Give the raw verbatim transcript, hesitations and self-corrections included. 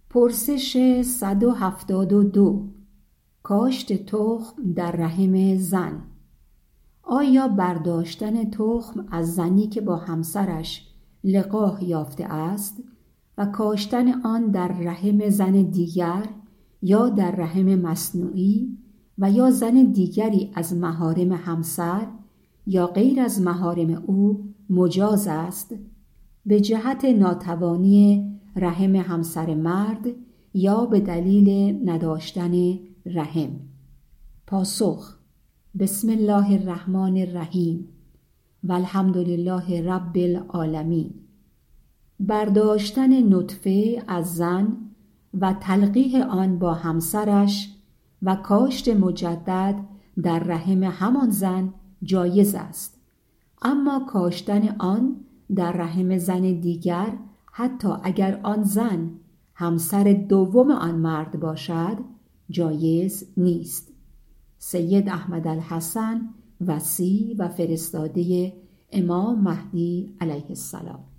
پرسش صد و هفتاد و دو. کاشت تخم در رحم زن. آیا برداشتن تخم از زنی که با همسرش لقاح یافته است و کاشتن آن در رحم زن دیگر یا در رحم مصنوعی و یا زن دیگری از محارم همسر یا غیر از محارم او مجاز است به جهت ناتوانی رحم همسر مرد یا به دلیل نداشتن رحم؟ پاسخ: بسم الله الرحمن الرحیم و الحمد لله رب العالمین. برداشتن نطفه از زن و تلقیح آن با همسرش و کاشت مجدد در رحم همان زن جایز است، اما کاشتن آن در رحم زن دیگر حتی اگر آن زن همسر دوم آن مرد باشد جایز نیست. سید احمد الحسن، وصی و فرستاده امام مهدی علیه السلام.